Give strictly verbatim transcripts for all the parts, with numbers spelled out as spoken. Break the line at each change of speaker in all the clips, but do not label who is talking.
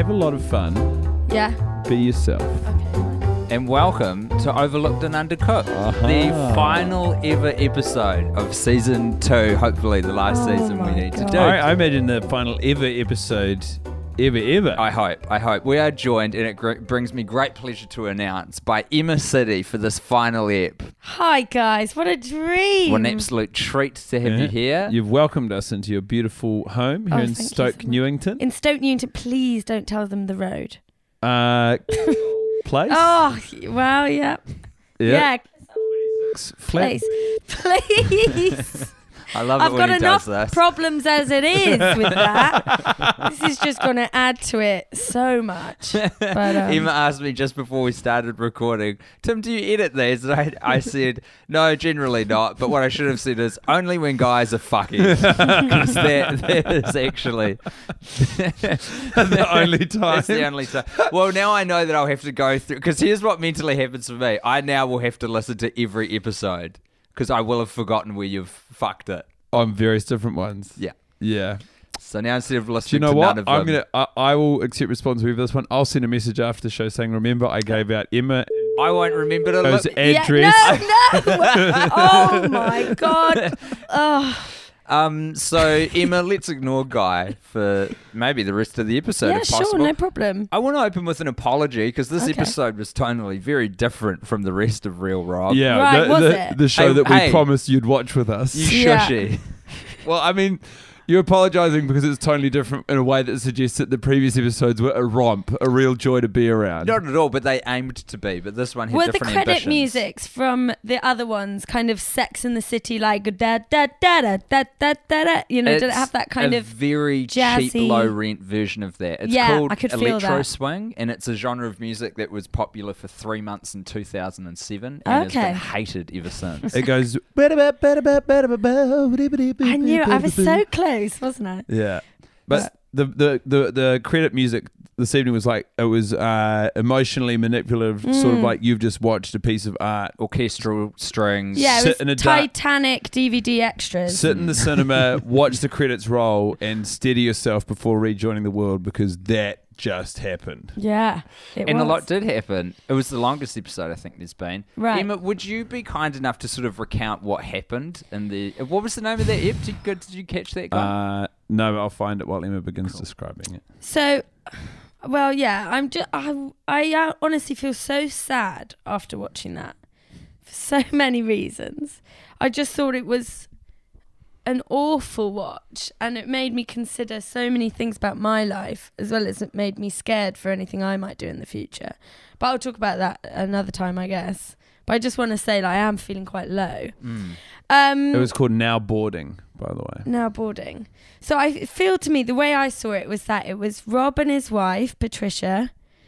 have a lot of fun.
Yeah.
Be yourself.
Okay.
And welcome to Overlooked and Undercooked,
Uh-huh.
the final ever episode of season two. Hopefully, the last
Oh
season we
my
need
God.
to do.
I, I imagine the final ever episode, ever, ever.
I hope, I hope. We are joined, and it gr- brings me great pleasure to announce, by Emma City for this final ep.
Hi guys, what a dream!
What an absolute treat to have
Yeah.
you here.
You've welcomed us into your beautiful home here
Oh,
in
thank you
Stoke
so much.
Newington.
In Stoke Newington, please don't tell them the road.
Uh, place?
Oh, well, yeah. Yeah,
Flat.
please. Please.
I love
I've
it
got
when he
enough
does this.
problems as it is with that. This is just going to add to it so much. But, um,
Emma asked me just before we started recording, Tim, do you edit these? And I, I said, no, generally not. But what I should have said is, only when guys are fucking. Because that, that is actually
The only time.
That's the only time. Well, now I know that I'll have to go through, because here's what mentally happens for me. I now will have to listen to every episode because I will have forgotten where you've fucked it.
On various different ones.
Yeah.
Yeah.
So now instead of
Do you
listening
know
to
what?
none of
I'm
them,
gonna. I, I will accept responsibility for this one. I'll send a message after the show saying, "Remember, I gave out Emma
I won't remember to
Go's
look.
address."
Yeah, no, no. Oh my God. Oh,
Um, so Emma, let's ignore Guy for maybe the rest of the episode
yeah,
if
sure,
possible.
no problem.
I want to open with an apology because this
Okay.
episode was tonally very different from the rest of Real Rob.
Yeah,
Right,
the,
was
the,
it?
the show
Hey,
that we
hey.
promised you'd watch with us.
You
Yeah.
shushy.
Well, I mean, you're apologising because it's totally different in a way that suggests that the previous episodes were a romp, a real joy to be around.
Not at all, but they aimed to be. But this one had
Were the
different
credit
ambitions.
musics from the other ones kind of Sex in the City, like da da da da da da da da? You know, did it
It's
have that kind
a
of
very
jazzy-
cheap, low rent version of that? It's
Yeah,
called
I could feel
electro
that.
swing, and it's a genre of music that was popular for three months in two thousand seven and
Okay.
has been hated ever since.
It goes. I
I knew I was so close, wasn't I?
Yeah, but the, the the the credit music this evening was like it was uh, emotionally manipulative, sort of
Mm.
like you've just watched a piece of art.
Orchestral strings.
Yeah,
Sit
it
in a
was
dark-
Titanic D V D extras.
Sit in the cinema, watch the credits roll, and steady yourself before rejoining the world because that just happened.
Yeah, it
And
was.
a lot did happen. It was the longest episode I think there's been.
Right.
Emma, would you be kind enough to sort of recount what happened in the... What was the name of that ep? Did you, did you catch that guy?
Uh, no, I'll find it while Emma begins describing it.
So, well, yeah, I'm just. I, I uh, honestly feel so sad after watching that for so many reasons. I just thought it was an awful watch, and it made me consider so many things about my life, as well as it made me scared for anything I might do in the future. But I'll talk about that another time, I guess. But I just want to say, like, I am feeling quite low.
Mm.
Um,
It was called Now Boarding, by the way.
now boarding. So I feel to me the way I saw it was that it was Rob and his wife Patricia,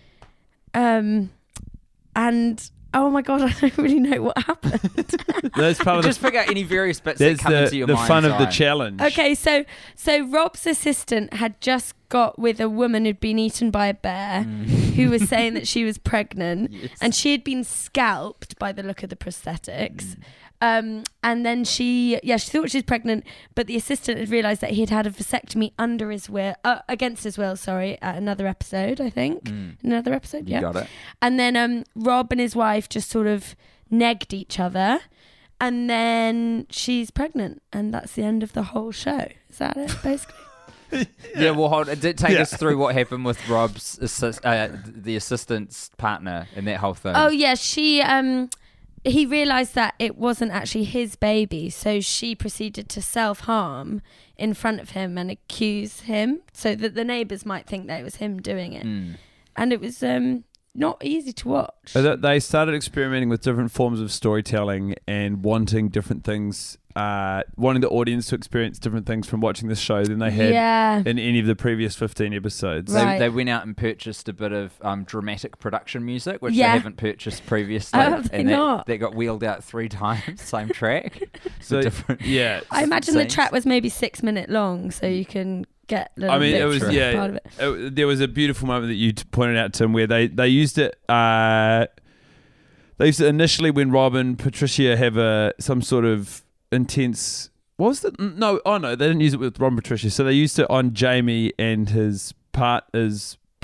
um, and oh my God, I don't really know what happened.
That's part of
Just
the,
pick out any various bits
that's
that come into
the,
your
the
mind's
fun of the
eye.
challenge.
Okay, so so Rob's assistant had just got with a woman who'd been eaten by a bear, who was saying that she was pregnant,
Yes.
and she had been scalped by the look of the prosthetics. Um, and then she, yeah, she thought she was pregnant, but the assistant had realised that he had had a vasectomy under his will, uh, against his will, sorry, at another episode, I think.
Mm.
Another episode,
You
yeah.
got it.
And then um, Rob and his wife just sort of negged each other, and then she's pregnant, and that's the end of the whole show. Is that it, basically?
Yeah, well, hold, it did take
Yeah.
us through what happened with Rob's assist, uh, the assistant's partner and that whole thing.
Oh yeah, she um he realized that it wasn't actually his baby, so she proceeded to self-harm in front of him and accuse him so that the neighbors might think that it was him doing it.
Mm.
And it was um not easy to watch.
So that they started experimenting with different forms of storytelling and wanting different things, uh, wanting the audience to experience different things from watching this show than they had
yeah.
in any of the previous fifteen episodes.
They,
Right.
they went out and purchased a bit of um, dramatic production music, which
Yeah.
they haven't purchased previously.
Oh, have they
and that,
not?
that got wheeled out three times, same track.
So
different.
yeah,
I imagine the
scenes.
track was maybe six minute long, so you can get little
I mean,
bits
it was
from
yeah.
part of it.
it- there was a beautiful moment that you t- pointed out, Tim, where they they used it. Uh, they used it initially when Rob and Patricia have a some sort of intense. What was the no? Oh no, they didn't use it with Rob and Patricia. So they used it on Jamie and his part his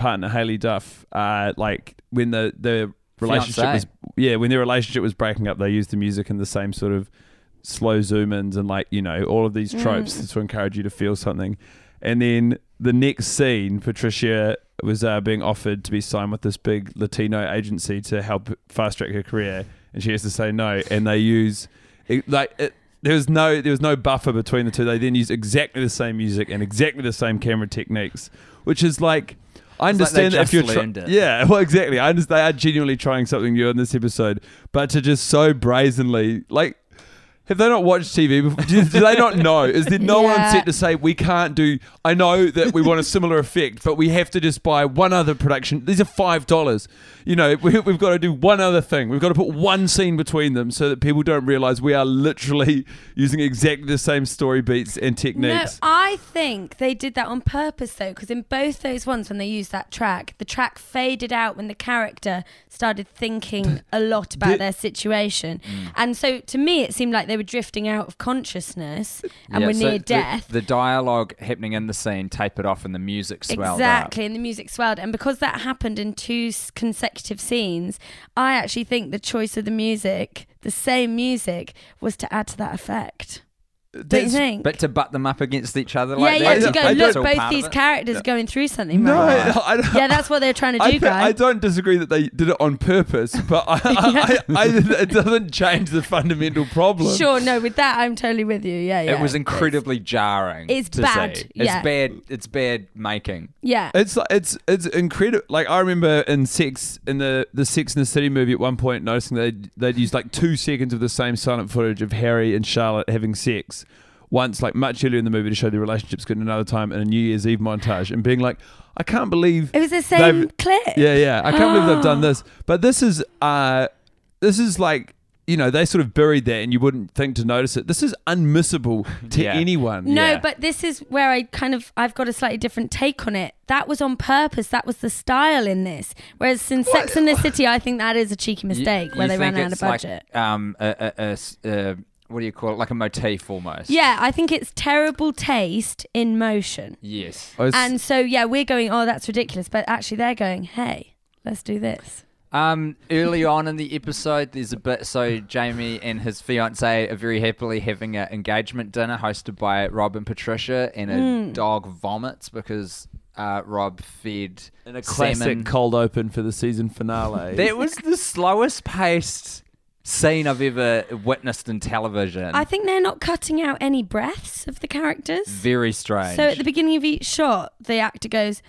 partner Haley Duff, uh, like when the the relationship
Fiancé.
was yeah when their relationship was breaking up, they used the music in the same sort of slow zoom ins and like you know all of these tropes
Mm.
to encourage you to feel something. And then the next scene, Patricia was uh, being offered to be signed with this big Latino agency to help fast track her career, and she has to say no. And they use it, like it, there was no there was no buffer between the two. They then use exactly the same music and exactly the same camera techniques, which is like I
It's like they
understand that if
just
you're try-
learned it.
yeah, well exactly. I understand they are genuinely trying something new in this episode, but to just so brazenly like. Have they not watched T V before? Do, do they not know? Is there no one on
Yeah.
set to say, we can't do... I know that we want a similar effect, but we have to just buy one other production. These are five dollars. You know, we, we've got to do one other thing. We've got to put one scene between them so that people don't realise we are literally using exactly the same story beats and
No,
techniques.
I think they did that on purpose though, because in both those ones when they used that track, the track faded out when the character started thinking a lot about
Did-
their situation. And so to me it seemed like they were drifting out of consciousness and
Yeah,
were
so
near
the-
death.
The, dialogue happening in the scene tapered off and the music swelled
Exactly, and the music swelled. And because that happened in two s- consecutive scenes, I actually think the choice of the music, the same music, was to add to that effect. Don't you
That's-
think?
up. But to butt them up against each other
yeah,
like
yeah,
that.
to go,
I
look,
all
both
part of
these
it.
characters are going through something
No,
right now.
I, I,
Yeah, that's what they're trying to
I,
do,
thi- I
guys.
don't disagree that they did it on purpose, but I, I, I, I, it doesn't change the fundamental problem.
Sure, no, with that, I'm totally with you. Yeah, yeah.
It was incredibly jarring.
It's
to
bad,
see.
yeah.
It's bad. It's bad making.
Yeah.
It's it's it's incredible. Like I remember in Sex in the the Sex and the City movie at one point noticing they'd they'd use like two seconds of the same silent footage of Harry and Charlotte having sex once, like much earlier in the movie to show their relationship's good, and another time in a New Year's Eve montage, and being like, I can't believe
It was the same
they've-
clip.
yeah yeah I can't believe they've done this. But this is uh this is like. You know, they sort of buried that and you wouldn't think to notice it. This is unmissable to
Yeah.
anyone.
No,
Yeah.
but this is where I kind of I've got a slightly different take on it. That was on purpose. That was the style in this. Whereas in Sex and the City, I think that is a cheeky mistake
You-
where
you
they ran
think
out of
it's like,
budget.
um, a, a- a s- uh, what do you call it? Like a motif almost.
Yeah, I think it's terrible taste in motion.
Yes.
I was-
And so yeah, we're going, oh, that's ridiculous, but actually they're going, hey, let's do this.
Um, early on in the episode, there's a bit. So Jamie and his fiance are very happily having an engagement dinner hosted by Rob and Patricia, and a
Mm.
dog vomits because uh, Rob fed
in a classic
salmon.
cold open for the season finale.
That was the slowest paced scene I've ever witnessed in television.
I think they're not cutting out any breaths of the characters.
Very strange.
So at the beginning of each shot, the actor goes,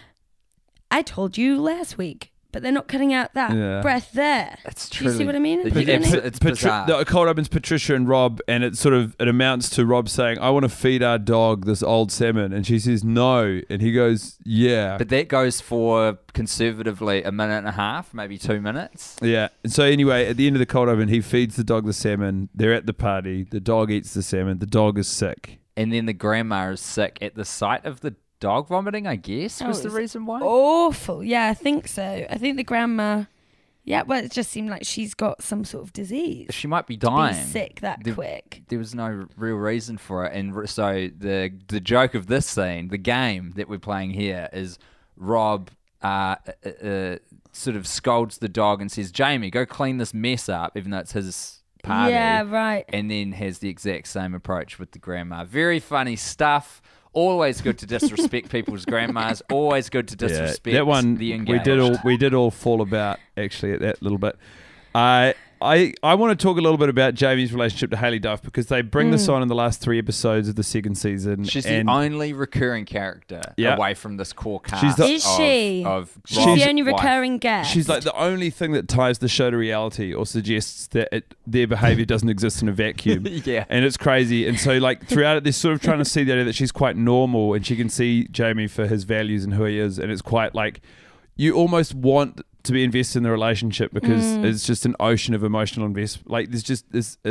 I told you last week, but they're not cutting out that
Yeah.
breath there.
it's
Do you see
truly-
what I mean?
Yeah,
Patri-
it's,
Pat-
it's
Patri-
bizarre.
the cold opens Patricia and Rob, and it sort of it amounts to Rob saying, "I want to feed our dog this old salmon," and she says, "No," and he goes, "Yeah."
But that goes for conservatively a minute and a half, maybe two minutes.
Yeah. And so anyway, at the end of the cold open, he feeds the dog the salmon. They're at the party. The dog eats the salmon. The dog is sick.
And then the grandma is sick at the sight of the dog vomiting, I guess,
Oh,
was the
it's
reason why.
Awful. Yeah, I think so. I think the grandma, yeah, well, it just seemed like she's got some sort of disease.
She might be
To
dying.
be sick that
The-
quick.
There was no real reason for it. And r- so the the joke of this scene, the game that we're playing here, is Rob uh, uh, uh, sort of scolds the dog and says, Jamie, go clean this mess up, even though it's his party.
Yeah, right.
And then has the exact same approach with the grandma. Very funny stuff. Always good to disrespect people's grandmas. Always good to disrespect
that one
the
we
engaged.
did all we did all fall about actually at that little bit. I I I want to talk a little bit about Jamie's relationship to Haley Duff because they bring this
Mm.
on in the last three episodes of the second season.
She's
and
the only recurring character
Yeah.
away from this core cast.
She's the-
Is
of,
she?
Of
She's
She's-
the only
Rob's wife.
recurring guest.
She's like the only thing that ties the show to reality or suggests that it, their behavior doesn't exist in a vacuum.
Yeah.
And it's crazy. And so, like, throughout it, they're sort of trying to see the idea that she's quite normal and she can see Jamie for his values and who he is. And it's quite like you almost want to be invested in the relationship because
Mm.
it's just an ocean of emotional investment. Like, there's just this, it's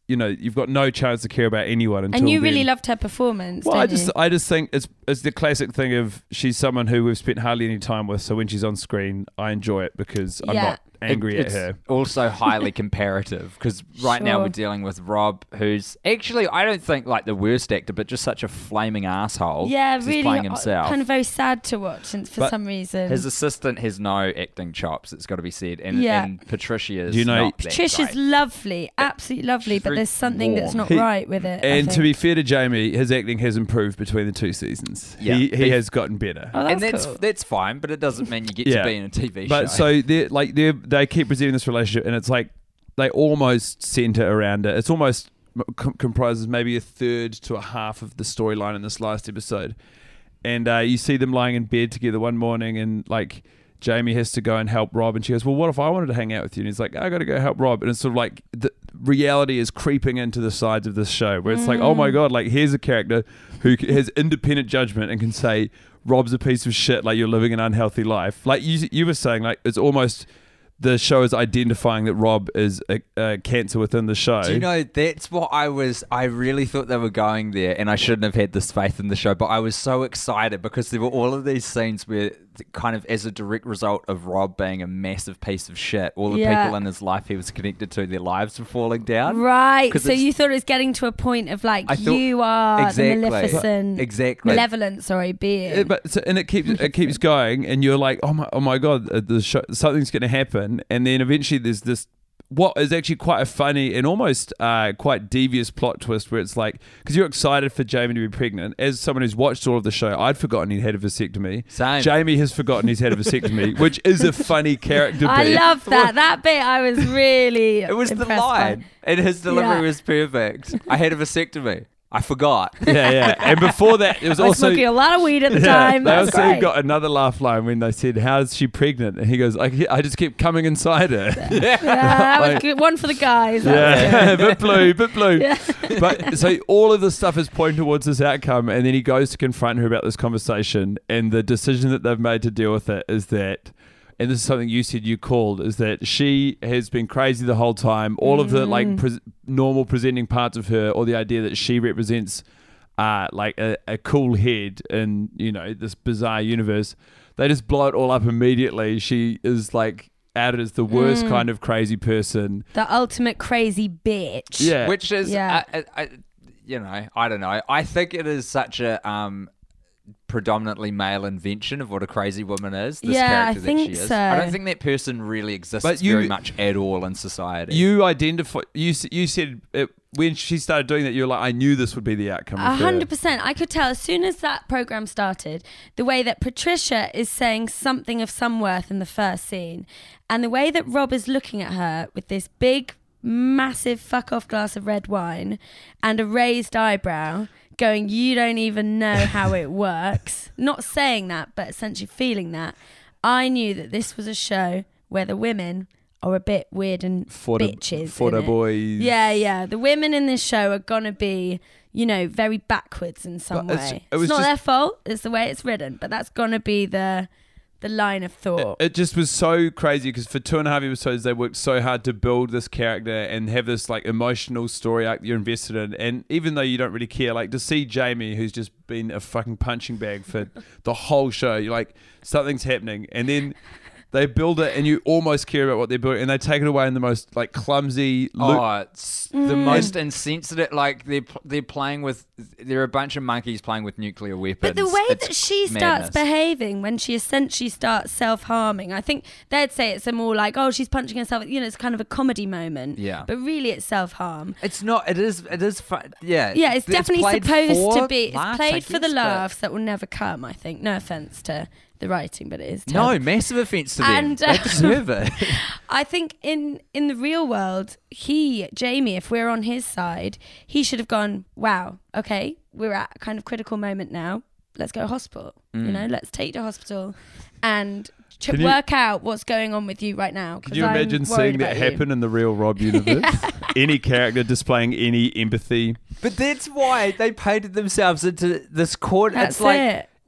you know, you've got no chance to care about anyone until
And you
then.
really loved her performance.
Well,
don't
I just
you?
I just think it's it's the classic thing of she's someone who we've spent hardly any time with, so when she's on screen, I enjoy it because I'm
Yeah.
not angry
It-
at
it's
her.
Also highly comparative because right now
Sure.
we're dealing with Rob, who's actually I don't think like the worst actor, but just such a flaming asshole.
yeah,
'cause
really
he's playing
uh,
himself.
kind of very sad to watch and for
But
some reason.
His assistant has no acting chops. It's got to be said, and,
Yeah.
and Patricia is
Do you know-
not that
Patricia's
great.
lovely, absolutely lovely,
She's
but
very
there's something that's
warm.
not
He-
right with it. I
And to
think.
be fair to Jamie, his acting has improved between the two seasons.
Yeah.
He he
He-
has gotten better.
oh, that's,
and that's
cool.
that's fine, but it doesn't mean you get
Yeah.
to be in a T V
But
show.
so they like they they keep presenting this relationship, and it's like they almost center around it. It's almost com- comprises maybe a third to a half of the storyline in this last episode. And uh, you see them lying in bed together one morning, and like Jamie has to go and help Rob, and she goes, "Well, what if I wanted to hang out with you?" And he's like, "I got to go help Rob." And it's sort of like the reality is creeping into the sides of this show, where it's like, "Oh my god, like here's a character who c- has independent judgment and can say Rob's a piece of shit, like you're living an unhealthy life." Like you you were saying, like it's almost the show is identifying that Rob is a, a cancer within the show.
Do you know, that's what I was, I really thought they were going there, and I shouldn't have had this faith in the show, but I was so excited because there were all of these scenes where, kind of as a direct result of Rob being a massive piece of shit, all the
Yeah.
people in his life he was connected to, their lives were falling down.
Right,
'Cause
so
it's-
you thought it was getting to a point of like
I thought-
you are
Exactly.
the Maleficent,
Exactly.
malevolent, sorry, being.
Yeah, but so, and it keeps it keeps going, and you're like, oh my, oh my god, uh, the show, something's going to happen, and then eventually there's this what is actually quite a funny and almost uh, quite devious plot twist where it's like because you're excited for Jamie to be pregnant. As someone who's watched all of the show, I'd forgotten he had a vasectomy.
Same.
Jamie has forgotten he's had a vasectomy, which is a funny character.
I
beat.
love that. That bit I was really
It was the
impressed by.
line, and his delivery
Yeah.
was perfect. I had a vasectomy. I forgot.
Yeah, yeah. And before that, it was
I was
also
smoking a lot of weed at the
Yeah,
time.
they
That's
also
great.
got another laugh line when they said, "How's she pregnant?" And he goes, "I, I just keep coming inside her."
yeah, that was
Like-
good. One for the guys. That was
Yeah,
good.
bit blue, bit blue.
Yeah.
But so all of this stuff is pointing towards this outcome, and then he goes to confront her about this conversation, and the decision that they've made to deal with it is that, and this is something you said you called, is that she has been crazy the whole time. All of the like pre- normal presenting parts of her, or the idea that she represents, uh, like a, a cool head in you know this bizarre universe, they just blow it all up immediately. She is like outed as the worst kind of crazy person.
The ultimate crazy bitch.
Yeah.
Which is,
Yeah.
I, I, I, you know, I don't know. I think it is such a um, predominantly male invention of what a crazy woman is. This
Yeah,
character
I
that
think
she is.
so.
I don't think that person really exists
But you-
very much at all in society.
You identify. You s- you said it, when she started doing that, you were like, I knew this would be the outcome.
A
of her.
hundred percent. I could tell as soon as that program started, the way that Patricia is saying something of some worth in the first scene, and the way that Rob is looking at her with this big, massive fuck off glass of red wine and a raised eyebrow, going, "You don't even know how it works." Not saying that, but essentially feeling that. I knew that this was a show where the women are a bit weird and
For the,
bitches.
for
in
the
it.
boys.
Yeah, yeah. The women in this show are gonna be, you know, very backwards in some
But it's-
way.
it was
It's not
just-
their fault. It's the way it's written, but that's gonna be the the line of
It,
thought.
it just was so crazy because for two and a half episodes they worked so hard to build this character and have this like emotional story arc that you're invested in, and even though you don't really care, like to see Jamie, who's just been a fucking punching bag for the whole show, you're like something's happening, and then they build it and you almost care about what they're building, and they take it away in the most like clumsy look.
Oh, it's the most insensitive. Like they're pl- they're playing with. They're a bunch of monkeys playing with nuclear weapons.
But the way
It's
that she starts
madness.
behaving when she essentially starts self-harming, I think they'd say it's a more like, oh, she's punching herself. You know, it's kind of a comedy moment.
Yeah.
But really, it's self-harm.
It's not. It is. It is fun. Yeah.
Yeah, it's definitely
played
supposed
for
to be. It's
laughs, I
played for the
guess, but-
laughs that will never come. I think. No offense to the writing, but it is.
No,
terrible.
massive offense to them.
And,
They
uh,
deserve it.
I think in in the real world, he, Jamie, if we're on his side, he should have gone, wow, okay, we're at a kind of critical moment now. Let's go to hospital.
Mm.
You know, let's take you to hospital and ch-
Can you-
work out what's going on with you right now.
Could you imagine seeing that
happen?
happen in the real Rob universe? Any character displaying any empathy.
But that's why they painted themselves into this corner.
That's
It's like
it.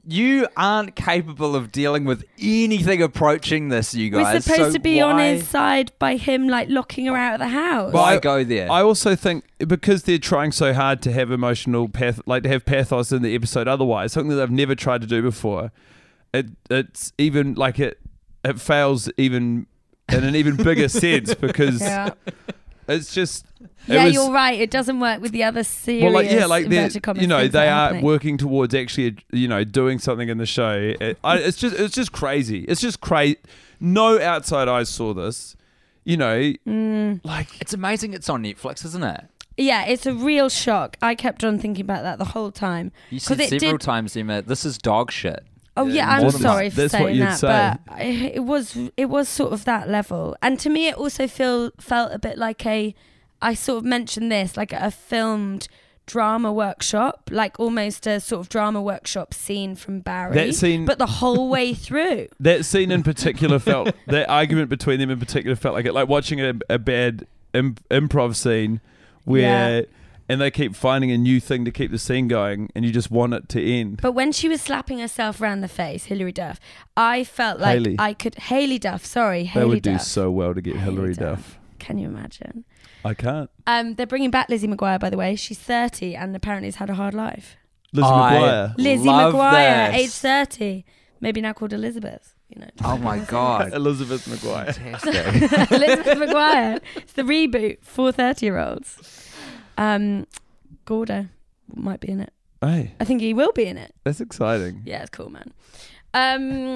You aren't capable of dealing with anything approaching this, you guys.
We're supposed
so
to be on
why-
his side by him like locking her out of the house.
Why
I-
go there?
I also think because they're trying so hard to have emotional path, like to have pathos in the episode. Otherwise, something that they've never tried to do before. It it's even like it it fails even in an even bigger sense because
Yeah,
it's just. it
yeah
was-
you're right. It doesn't work with the other serious.
Well, like yeah, like they're,
inverted commas
you know,
things
they
that
are
happening.
working towards actually, you know, doing something in the show. It, I, it's just, it's just crazy. It's just crazy. No outside eyes saw this. You know,
Mm.
like
it's amazing it's on Netflix, isn't it?
Yeah, it's a real shock. I kept on thinking about that the whole time.
You
'Cause
said
it
several
did-
times, Emma, this is dog shit.
Oh
Yeah,
yeah,
more
I'm
than
sorry
that.
for
That's what
saying
you'd
that,
say.
but it, it was it was sort of that level. And to me, it also feel felt a bit like a. I sort of mentioned this like a filmed drama workshop, like almost a sort of drama workshop scene from Barry.
That scene-
but the whole way through.
that scene in particular felt, that argument between them in particular felt like it, like watching a, a bad Im- improv scene where,
Yeah.
and they keep finding a new thing to keep the scene going, and you just want it to end.
But when she was slapping herself around the face, Hilary Duff, I felt like
Hayley.
I could Haley Duff. Sorry,
They
Haley
would do
Duff.
so well to get
Hayley
Hilary
Duff.
Duff.
Can you imagine?
I can't.
Um, they're bringing back Lizzie McGuire, by the way. She's thirty and apparently has had a hard life.
Lizzie
I-
McGuire.
Lizzie
Love
McGuire,
this.
age thirty, maybe now called Elizabeth. You know.
Oh my God.
Elizabeth McGuire.
Fantastic.
Elizabeth McGuire. It's the reboot for thirty-year-olds. Um, Gordo might be in it.
Hey,
I think he will be in it.
that's exciting.
Yeah, it's cool, man. Um,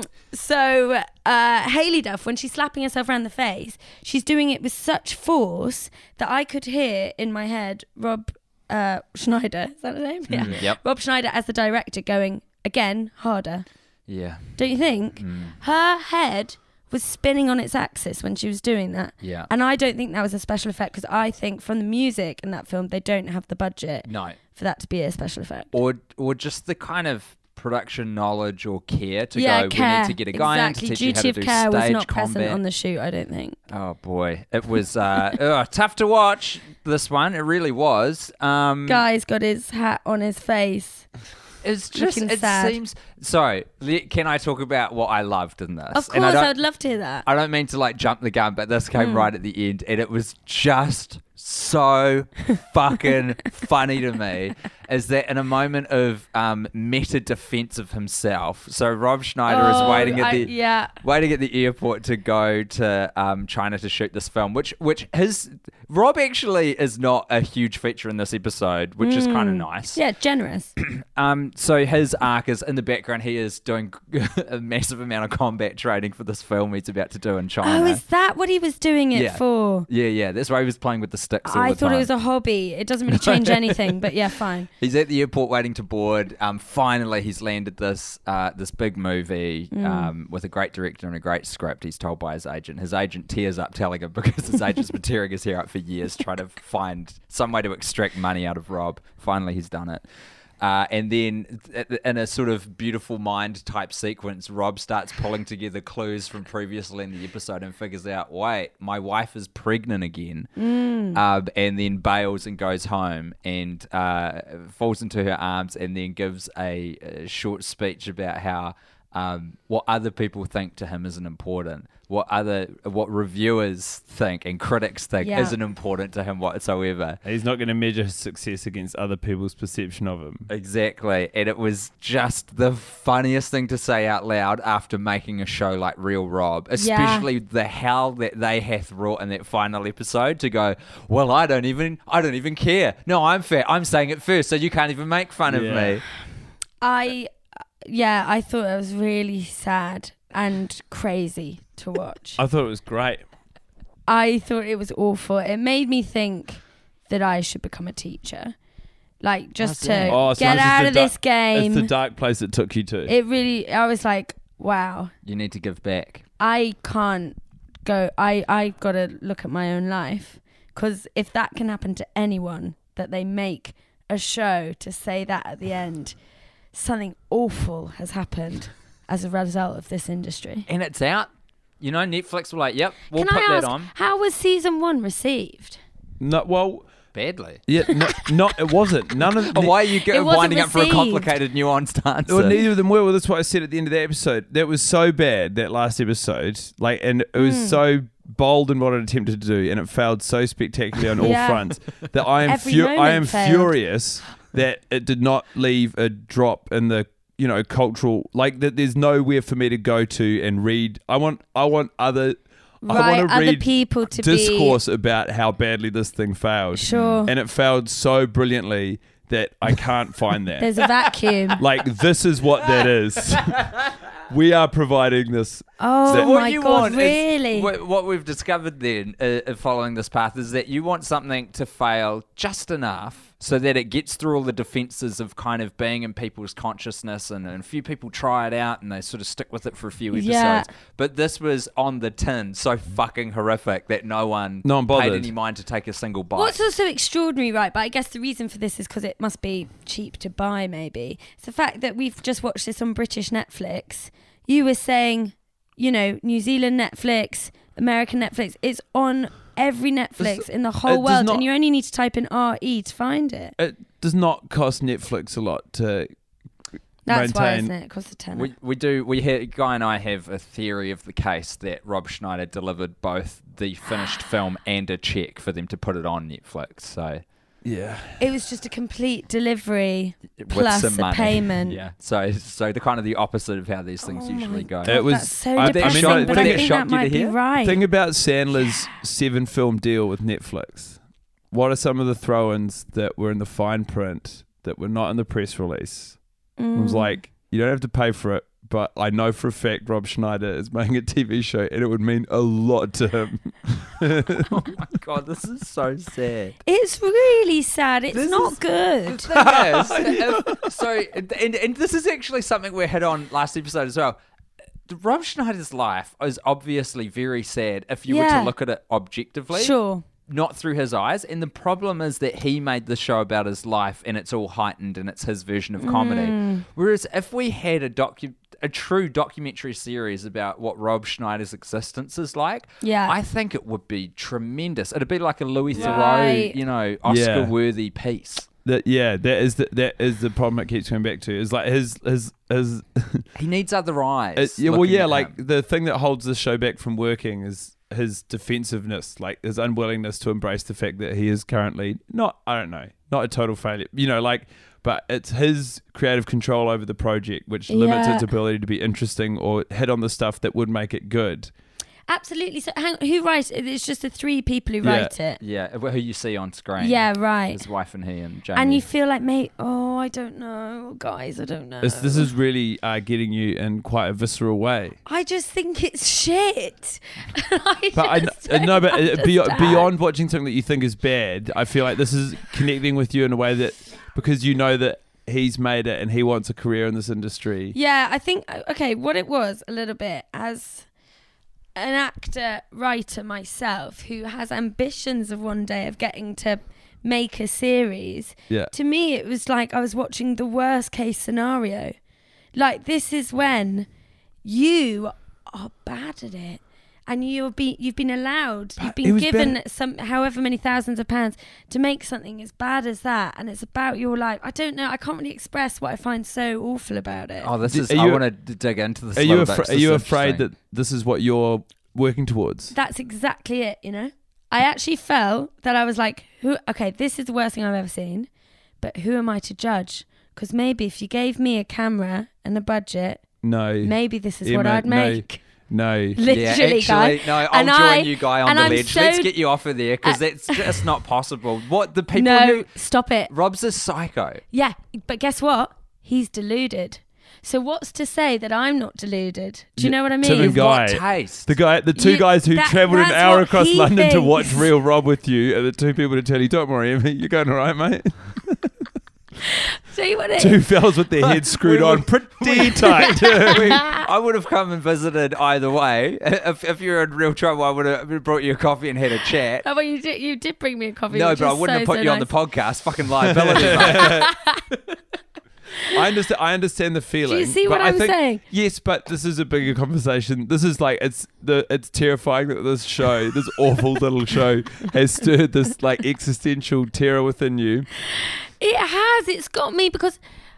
so uh, Haley Duff, when she's slapping herself around the face, she's doing it with such force that I could hear in my head Rob uh, Schneider. Is that his name? Yeah.
Mm, yep.
Rob Schneider as the director going again harder.
Yeah.
Don't you think?
Mm,
Her head was spinning on its axis when she was doing that.
yeah.
And I don't think that was a special effect because I think from the music in that film, they don't have the budget
No.
for that to be a special effect.
Or or just the kind of production knowledge or care to
yeah,
go,
care.
we need to get a guy
exactly.
in to teach you how
Duty
to
of
do
care was
stage
not present
combat.
on the shoot, I don't think.
Oh boy, it was uh, ugh, tough to watch. This one, it really was. Um,
Guy's got his hat on his face.
it's just
looking
it
sad.
seems. Sorry, le- can I talk about what I loved in this?
Of
And I
course,
don't-
I would love to hear that.
I don't mean to like jump the gun, but this came
Mm.
right at the end, and it was just so fucking funny to me. Is that in a moment of um, meta defense of himself? So Rob Schneider
Oh,
is waiting at
I-
the
yeah.
waiting at the airport to go to um, China to shoot this film, which which his Rob actually is not a huge feature in this episode, which is kind of nice.
Mm. Yeah, generous.
Um, so his arc is in the background. He is doing a massive amount of combat training for this film he's about to do in China.
Oh, is that what he was doing it
Yeah.
for?
yeah, yeah. That's why he was playing with the sticks all
I
the
thought
time.
it was a hobby. It doesn't really change anything, but yeah, fine.
He's at the airport waiting to board. Um, finally, he's landed this uh, this big movie
Mm.
um, with a great director and a great script. He's told by his agent. His agent tears up telling him because his agent's been tearing his hair out for years trying to find some way to extract money out of Rob. Finally, he's done it. Uh, and then in a sort of beautiful mind type sequence, Rob starts pulling together clues from previously in the episode and figures out, wait, my wife is pregnant again.
Mm.
Um, and then bails and goes home and uh, falls into her arms and then gives a, a short speech about how um, what other people think to him isn't important. What other what reviewers think and critics think
Yeah.
isn't important to him whatsoever.
He's not going to measure his success against other people's perception of him.
Exactly. And it was just the funniest thing to say out loud after making a show like Real Rob, especially the hell that they hath wrought in that final episode to go, well, I don't even, I don't even care. No, I'm fair. I'm saying it first, so you can't even make fun of
Yeah.
me.
I, yeah, I thought it was really sad and crazy to watch.
I thought it was great.
I thought it was awful. It made me think that I should become a teacher. Like, just
How's
to
that?
Oh, so
get
it's just
out
the
of
dark-
this game.
It's the dark place it took you to.
It really, I was like, wow,
You need to give back.
I can't go, I, I got to look at my own life. Because if that can happen to anyone, that they make a show to say that at the end, something awful has happened as a result of this industry.
And it's out. You know, Netflix were like, yep, we'll
Can
put
I ask,
that on.
how was season one received?
No, well,
badly.
Yeah, no, not it wasn't. None of.
Oh, why are you
It
go-
wasn't
winding up for a
received.
complicated, nuanced answer?
Well, neither of them were. Well, that's what I said at the end of the episode. That was so bad, that last episode. Like, and it was
Mm.
so bold in what it attempted to do, and it failed so spectacularly on all
Yeah.
fronts that I am
Every
fu- I
moment
am
failed.
furious that it did not leave a drop in the, you know, cultural, like that. There's nowhere for me to go to and read. I want I want other I
Right,
want to
other
read
people to
discourse about how badly this thing failed.
be sure.
And it failed so brilliantly that I can't find that.
There's a vacuum.
Like, this is what that is. We are providing this.
Oh
So
what
my
you
god,
want is-
really?
what, what we've discovered then, uh, uh, following this path, is that you want something to fail just enough so that it gets through all the defenses of kind of being in people's consciousness, and, and a few people try it out and they sort of stick with it for a few episodes.
Yeah.
But this was on the tin, so fucking horrific that no one,
No one bothered.
paid any mind to take a single bite.
What's also extraordinary, right? But I guess the reason for this is because it must be cheap to buy, maybe. It's the fact that we've just watched this on British Netflix. You were saying, you know, New Zealand Netflix, American Netflix. It's on every Netflix
Does-
in the
it
whole
does
world,
not-
and you only need to type in R E to find it.
It does not cost Netflix a lot to
That's why,
maintain.
isn't it? It costs a tenner.
We we do we ha- Guy and I have a theory of the case that Rob Schneider delivered both the finished film and a check for them to put it on Netflix. So
Yeah.
It was just a complete delivery
with
plus
some
a
money.
payment.
Yeah. So so the kind of the opposite of how these things
Oh
usually
my
go.
God,
It was-
that's so
I- I
depressing,
mean,
but
I
I
think it
think
shocked
that
you to
might be
hear?
right.
Thing about Sandler's seven film deal with Netflix. What are some of the throw-ins that were in the fine print that were not in the press release? It was
Mm.
like, you don't have to pay for it, but I know for a fact Rob Schneider is making a T V show and it would mean a lot to him.
Oh my god, this is so sad.
It's really sad. It's
This
not
is-
good.
The thing is, if- so and, and this is actually something we hit on last episode as well. The Rob Schneider's life is obviously very sad if you were
Yeah.
to look at it objectively.
Sure.
Not through his eyes. And the problem is that he made the show about his life and it's all heightened and it's his version of comedy.
Mm.
Whereas if we had a docu- a true documentary series about what Rob Schneider's existence is like,
Yeah.
I think it would be tremendous. It'd be like a Louis
Right.
Theroux, you know, Oscar-worthy piece.
That yeah, that is the, that is the problem it keeps coming back to. Is like his his his.
He needs other eyes.
Uh, yeah, well,
looking
yeah,
at
like
him.
the thing that holds the show back from working is his defensiveness, like his unwillingness to embrace the fact that he is currently not, I don't know, not a total failure, you know, like, but it's his creative control over the project which limits
Yeah.
its ability to be interesting or hit on the stuff that would make it good.
Absolutely. So, hang, who writes it? It's just the three people who
Yeah.
write it.
Yeah, who you see on screen.
Yeah, right.
His wife and he and Jamie.
And you feel like, mate, oh, I don't know. Guys, I don't know.
This, this is really uh, getting you in quite a visceral way.
I just think it's shit. I
But I,
just
kn- no,
don't
but uh, be-
understand.
beyond watching something that you think is bad, I feel like this is connecting with you in a way that, because you know that he's made it and he wants a career in this industry.
Yeah, I think, okay, what it was a little bit as an actor, writer myself who has ambitions of one day of getting to make a series,
Yeah.
to me it was like I was watching the worst case scenario. Like, this is when you are bad at it and you've been you've been allowed, you've
It
been
was
given
better-
some however many thousands of pounds to make something as bad as that, and it's about your life. I don't know, I can't really express what I find so awful about it.
Oh, this
D-
is.
are
I
you-
want to dig into this.
Are
a
you,
little
afra-
bit.
are
This
you
is
afraid
interesting.
that this is what you're working towards?
That's exactly it, you know? I actually felt that I was like, who? Okay, this is the worst thing I've ever seen, but who am I to judge? Because maybe if you gave me a camera and a budget,
No.
maybe this is what
Emma,
I'd
no.
make.
No.
Literally,
yeah, actually,
guy.
no, I'll
And
join
I-
you, Guy, on
and
the
I'm
ledge.
so-
Let's get you off of there because
Uh,
that's just not possible. What the people
No,
who
stop it.
Rob's a psycho.
Yeah, but guess what? He's deluded. So what's to say that I'm not deluded? Do you know what I
Tim
mean?
and Guy.
What taste?
The guy, the two
You-
guys who
that-
travelled an
that's
hour
what
across
he
London to watch
thinks.
Real Rob with you, are the two people to tell you, don't worry, Emma, you're going all right, mate.
See what it
Two
is?
fellas with their heads screwed
We
on
would-
pretty tight.
We- I would have come and visited either way. If, if you're in real trouble, I would have brought you a coffee and had a chat.
Oh, well, you did. You did bring me a coffee.
No,
which
but I
is
wouldn't
so,
have put
so
you on the
nice.
podcast. Fucking liability, mate.
I understand. I understand the feeling.
see
but
what
I
I'm
think,
saying?
Yes, but this is a bigger conversation. This is like it's the it's terrifying that this show, this awful little show, has stirred this like existential terror within you.
It has. It's got me because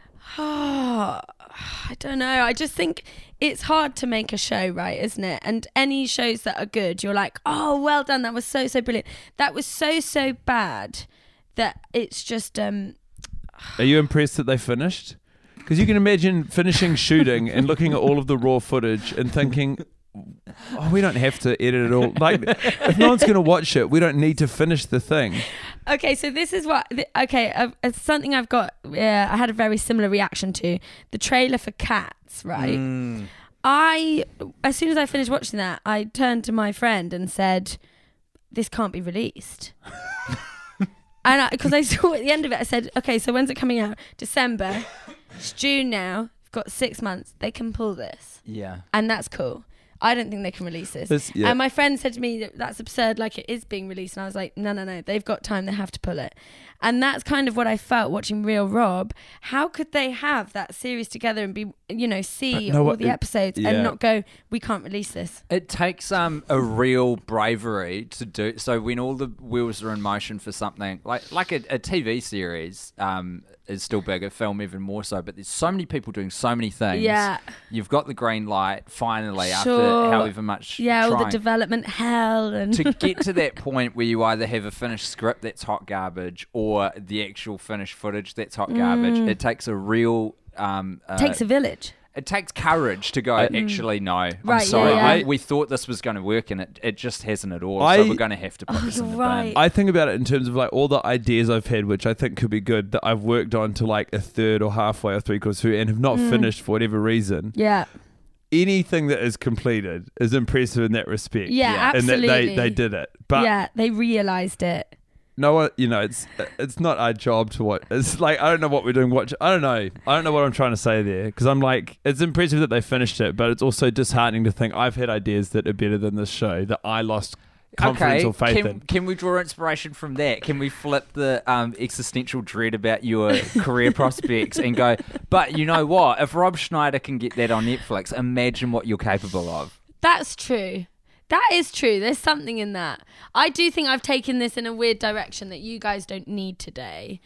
oh, I don't know. I just think it's hard to make a show, right? Isn't it? And any shows that are good, you're like, oh, well done. That was so so brilliant. That was so so bad that it's just. um
Are you impressed that they finished? Because you can imagine finishing shooting and looking at all of the raw footage and thinking, oh, we don't have to edit it all. Like, if no one's going to watch it, we don't need to finish the thing.
Okay, so this is what. th- Okay, uh, it's something I've got. Uh, I had a very similar reaction to the trailer for Cats. Right.
Mm.
I as soon as I finished watching that, I turned to my friend and said, "This can't be released." And because I, I saw at the end of it, I said, "Okay, so when's it coming out? December. It's June now. We've got six months. They can pull this,
Yeah.
and that's cool. I don't think they can release this."
This- yeah.
And my friend said to me that that's absurd, like it is being released. And I was like, no, no, no, they've got time. They have to pull it. And that's kind of what I felt watching Real Rob. How could they have that series together and be, you know, see
But no,
all
what-
the
it-
episodes
yeah.
and not go, we can't release this?
It takes um a real bravery to do. So when all the wheels are in motion for something like like a, a T V series um is still bigger, film even more so. But there's so many people doing so many things.
Yeah.
You've got the green light finally after
Sure.
however much.
Yeah, all the
trying.
development hell. And
To get to that point where you either have a finished script that's hot garbage or the actual finished footage that's hot garbage, it takes a real um uh,
Mm. takes a village.
it takes courage to go,
I-
actually, no. I'm
Right, yeah,
sorry.
yeah.
I, we thought this was going to work and it, it just hasn't at all.
I-
so we're going to have to put
Oh,
this in
you're
the
right.
bin.
I think about it in terms of like all the ideas I've had, which I think could be good, that I've worked on to like a third or halfway or three quarters through and have not finished for whatever reason.
Yeah.
Anything that is completed is impressive in that respect.
Yeah,
Yeah.
And
absolutely.
that they, they did it. But
yeah, they realised it.
no one, you know, it's it's not our job to watch. It's like, I don't know what we're doing. Watch. I don't know. I don't know what I'm trying to say there. Because I'm like, it's impressive that they finished it, but it's also disheartening to think I've had ideas that are better than this show that I lost confidence
Okay,
or faith
can,
in.
can we draw inspiration from that? Can we flip the um, existential dread about your career prospects and go, but you know what? If Rob Schneider can get that on Netflix, imagine what you're capable of.
That's true. That is true. There's something in that. I do think I've taken this in a weird direction that you guys don't need today.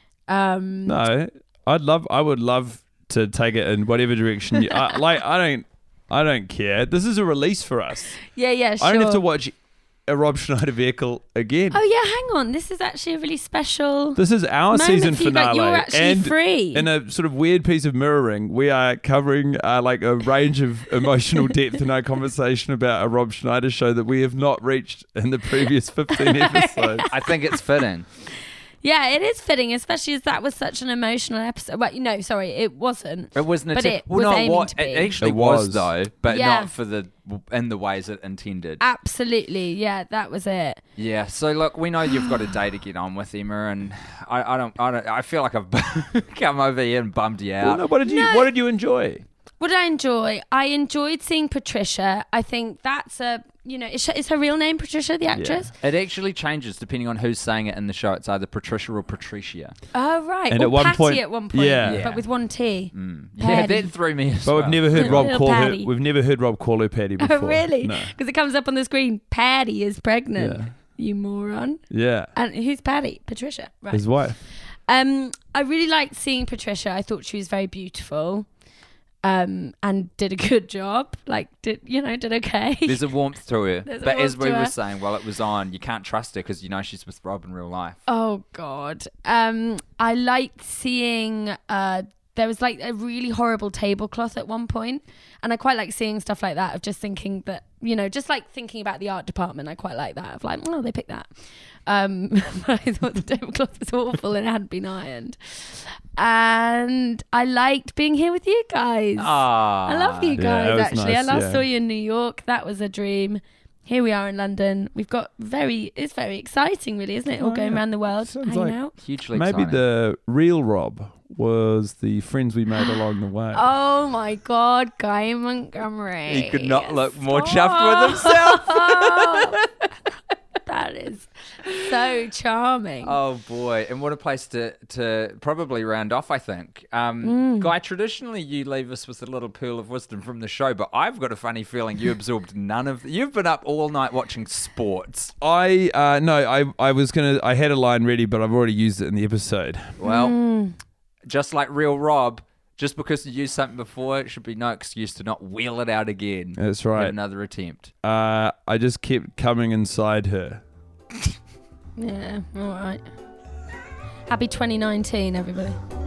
Um,
No, I'd love. I would love to take it in whatever direction. You, I, like, I don't. I don't care. This is a release for us.
Yeah, yeah, sure.
I don't have to watch a Rob Schneider vehicle again.
Oh yeah, hang on. This is actually a really special.
This is our
moment
season
for you guys.
finale,
You're actually
and
free.
in a sort of weird piece of mirroring, we are covering uh, like a range of emotional depth in our conversation about a Rob Schneider show that we have not reached in the previous fifteen episodes.
I think it's fitting.
Yeah, it is fitting, especially as that was such an emotional episode. Well, no, sorry, it wasn't.
It wasn't.
But
a
it
well,
was
no,
aiming
what
to be.
it actually
It
was.
was.
though, but
Yeah.
not for the in the ways it intended.
Absolutely, yeah, that was it.
Yeah. So look, we know you've got a day to get on with, Emma, and I, I don't. I don't. I feel like I've come over here and bummed you
Well,
out.
no, what did you
No.
What did you enjoy?
What did I enjoy? I enjoyed seeing Patricia. I think that's a, you know, is, she, is her real name Patricia, the actress?
It actually changes depending on who's saying it in the show. It's either Patricia or Patricia.
Oh, right.
And
or
at one
Patty
point-
at one point,
yeah.
Yeah.
but with one T.
Mm. Yeah,
Patty.
that threw me. As
But
well.
we've never heard
Yeah.
Rob
Little
call her.
Patty.
We've never heard Rob call her Patty before.
Oh, really?
No.
Because it comes up on the screen, Patty is pregnant.
Yeah.
You moron.
Yeah.
And who's Patty? Patricia. Right.
His wife.
Um, I really liked seeing Patricia. I thought she was very beautiful. Um, and did a good job. Like, did you know, did okay.
There's a warmth to her.
There's a
But as
warmth
we
to
were
her.
saying while it was on, you can't trust her because you know she's with Rob in real life.
Oh God. Um, I liked seeing. Uh, there was like a really horrible tablecloth at one point, and I quite like seeing stuff like that. Of just thinking that, you know, just like thinking about the art department. I quite like that. Of like, oh, they picked that. Um, but I thought the tablecloth was awful and it hadn't been ironed. And I liked being here with you guys.
Ah,
I love you
Yeah,
guys,
that was
actually.
nice,
I last
yeah.
saw you in New York. That was a dream. Here we are in London. We've got very, it's very exciting, really, isn't it? All
Oh,
going
yeah.
around the world,
Sounds
hanging
like-
out.
Hugely
Maybe
exciting.
the real Rob was the friends we made along the way.
Oh my God, Guy Montgomery.
He could not look more
Stop.
chuffed with himself.
That is So charming.
Oh boy, and what a place to to probably round off, I think. Um,
Mm.
Guy, traditionally you leave us with a little pearl of wisdom from the show, but I've got a funny feeling you absorbed none of. You've been up all night watching sports.
I uh, no, I I was gonna. I had a line ready, but I've already used it in the episode.
Well,
Mm.
just like real Rob, just because you used something before, it should be no excuse to not wheel it out again.
That's
Have
right.
another attempt.
Uh, I just kept coming inside her.
Yeah, all right. Happy twenty nineteen, everybody.